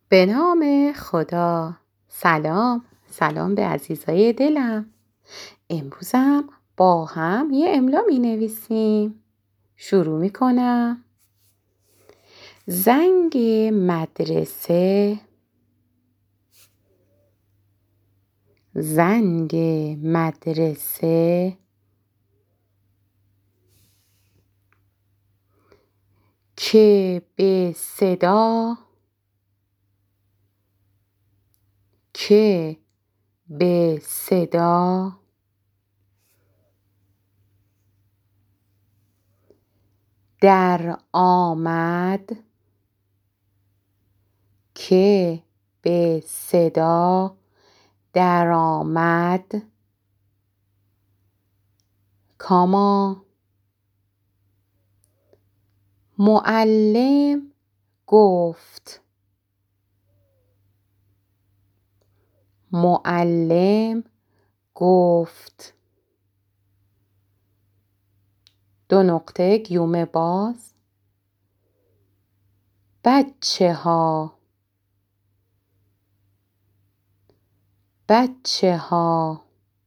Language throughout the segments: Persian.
به نام خدا. سلام به عزیزای دلم. امروزم با هم یه املا می نویسیم. شروع می کنم. زنگ مدرسه، زنگ مدرسه، که به صدا، که به صدا، در آمد، که به صدا در آمد. کاما معلم گفت، معلم گفت. دو نقطه گیومه باز. بچه ها، بچه ها.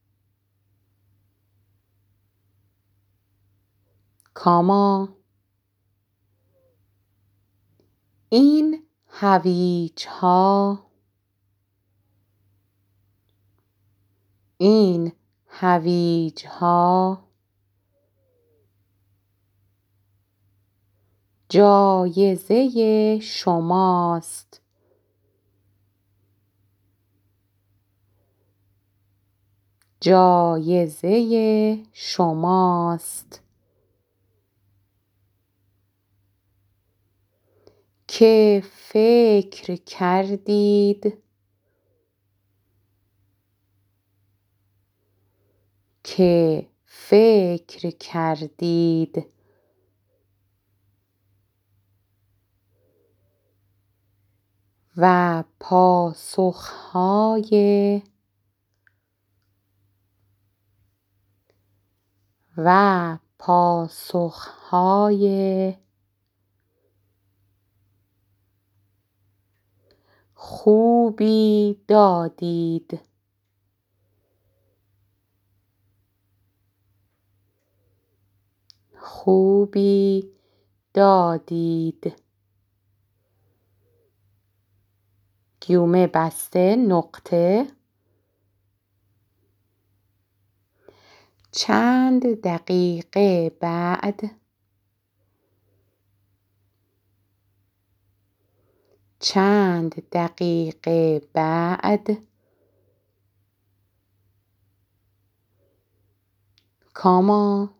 کاما این هویج ها، این هویج ها، جایزه شماست، جایزه شماست. که فکر کردید، که فکر کردید. و پاسخهای، و پاسخهای خوبی دادید، خوبی دادید. گیومه بسته نقطه. چند دقیقه بعد، چند دقیقه بعد. کاما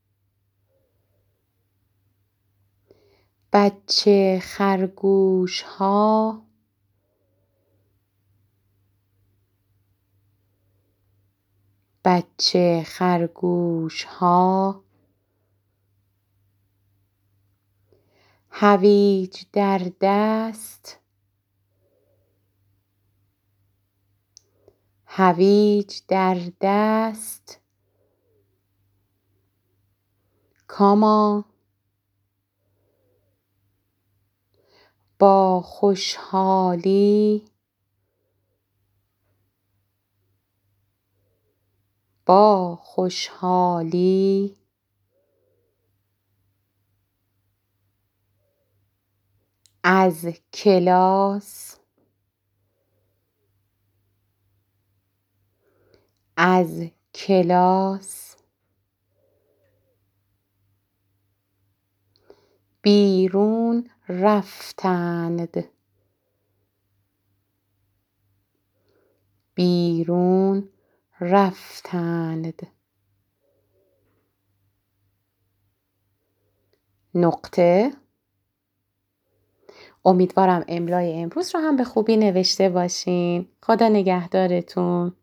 بچه خرگوش ها، بچه خرگوش ها. هویج در دست، هویج در دست. کاما با خوشحالی، با خوشحالی. از کلاس، از کلاس. بیرون رفتند، بیرون رفتند. نقطه. امیدوارم املای امروز رو هم به خوبی نوشته باشین. خدا نگهدارتون.